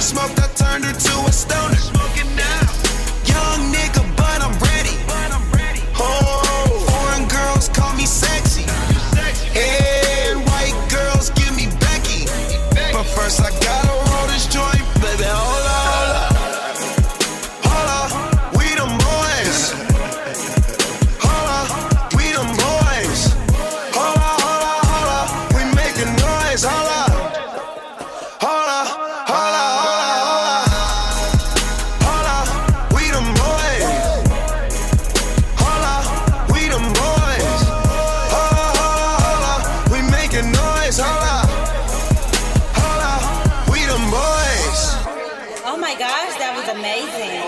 smoked, I turned her to a stoner. Smoking now. Young nigga, but I'm ready. Oh, foreign girls call me sexy. And white girls give me Becky. But first I gotta roll this joint, baby. Hold up. Hold up, we them boys. Hold up, we them boys. Hold up, we making noise. Hold up. Hold up, hold up, hold up, hold up, we them boys. Hold up, we them boys. Hold up, we making noise. Hold up, we them boys. Oh my gosh, that was amazing.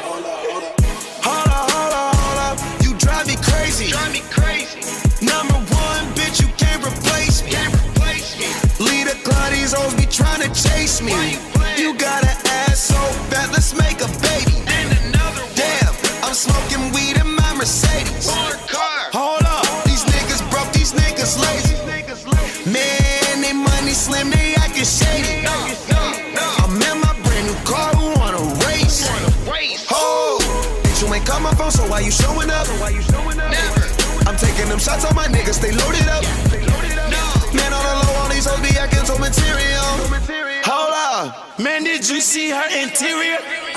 Hold up, you drive me crazy. Number one, bitch, you can't replace me. Leader Claudia's always be trying to chase me. You got an ass so fat, let's make a baby. Damn, I'm smoking weed in my Mercedes. Hold up, these niggas broke, these niggas lazy. Man, they money slim, they acting shady. I'm in my brand new car, who wanna race? Oh, bitch, you ain't call my phone, so why you showing up? Never. I'm taking them shots on my niggas, they loaded up. Man, on the low, all these hoes be acting so material. Hold up, man, did you see her interior?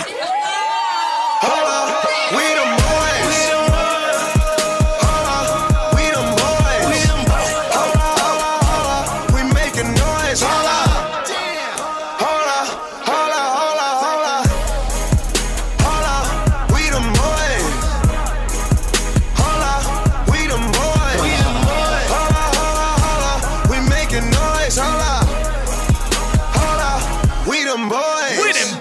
Hold up, we them boys. Hold up, we them boys. Hold up, we making noise. Hold up. Hold up, hold up, hold up, hold up. Hold up, we them boys. Hold up, we them boys. Hold up, we making noise. Hold up, we them boys.